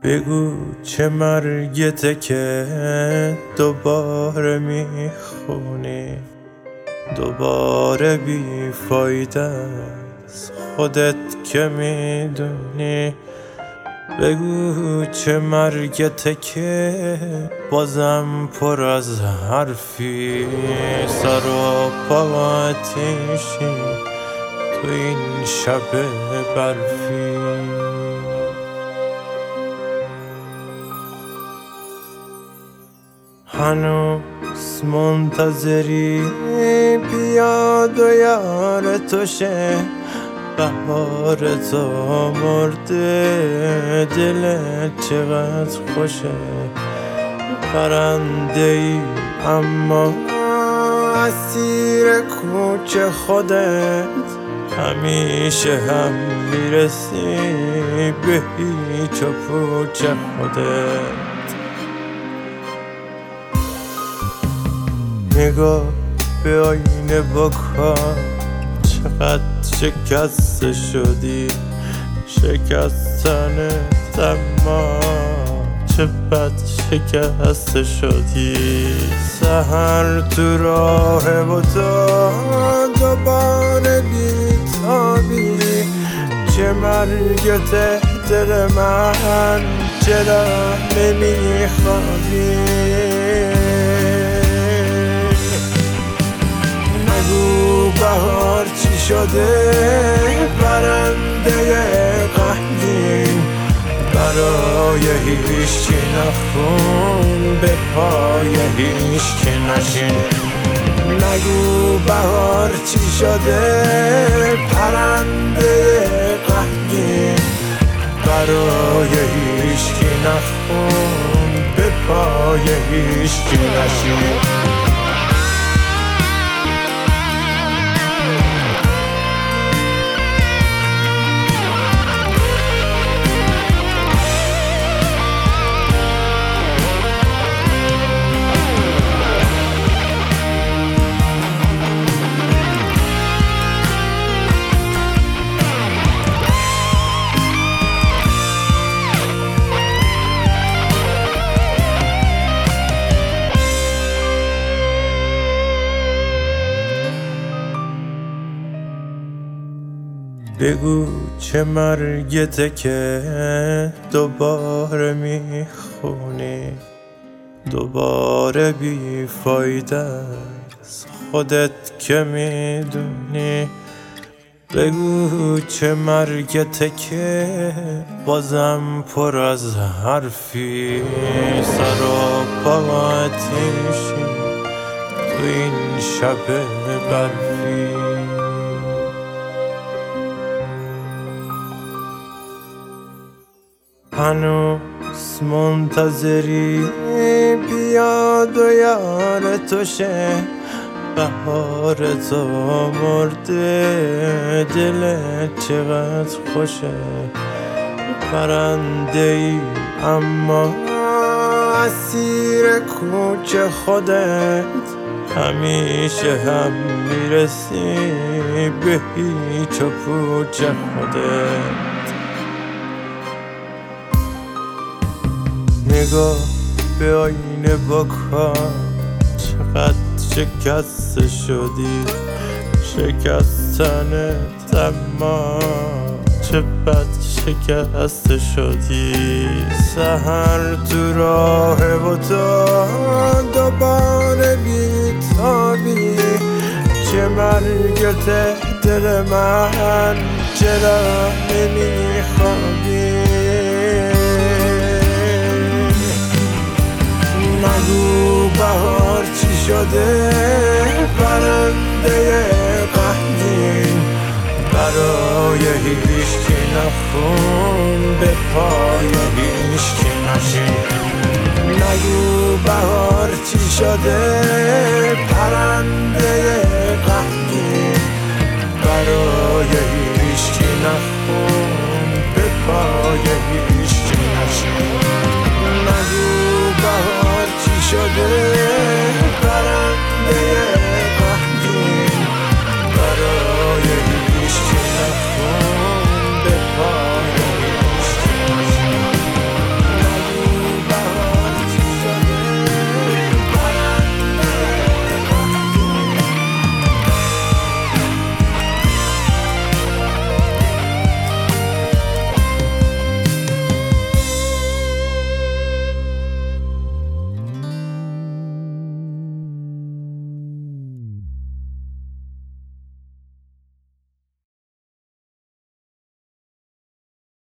بگو چه مرگته که دوباره میخونی، دوباره بیفایده است خودت که میدونی. بگو چه مرگته که بازم پر از حرفی، سر و پا آتیشی تو این شب برفی. هنوز منتظری بیاد و یار تو شه، بهار تو مرده دلت چقدر خوشه. پرنده ای اما اسیر کوچه خودت، همیشه هم میرسی به هیچ و پوچ خودت. نگاه به آینه بکن چقدر شکسته شدی، شکستنت اما چه بد شکسته شدی. سحر تو راه و تو دوباره بیتابی، چه مرگته دل من چرا نمیخوابی. نگو بهار چی شده پرنده غمگین، برای هیچکی نخون به پای هیچکی نشین. نگو بهار چی شده پرنده غمگین، برای هیچکی نخون به پای هیچکی نشین. بگو چه مرگته که دوباره میخونی، دوباره بیفایده است خودت که میدونی. بگو چه مرگته که بازم پر از حرفی، سر و پا آتیشی تو این شب برفی. هنوز منتظری بیاد و یار تو شه، بهار تو مرده دلت چقدر خوشه. پرنده ای اما اسیر کوچه خودت، همیشه هم میرسی به هیچ و پوچ خودت. نگاه به آینه بکن چقدر شکسته شدی، شکستنت اما چه بد شکسته شدی. سحر تو راه و تو دوباره بیتابی، چه مرگته دل من چرا نمیخوابی. نگو بهار چی شده پرنده غمگین، برای هیچکی نخون به پای هیچکی نشین. نگو بهار چی شده پرنده غمگین، برای هیچکی نخون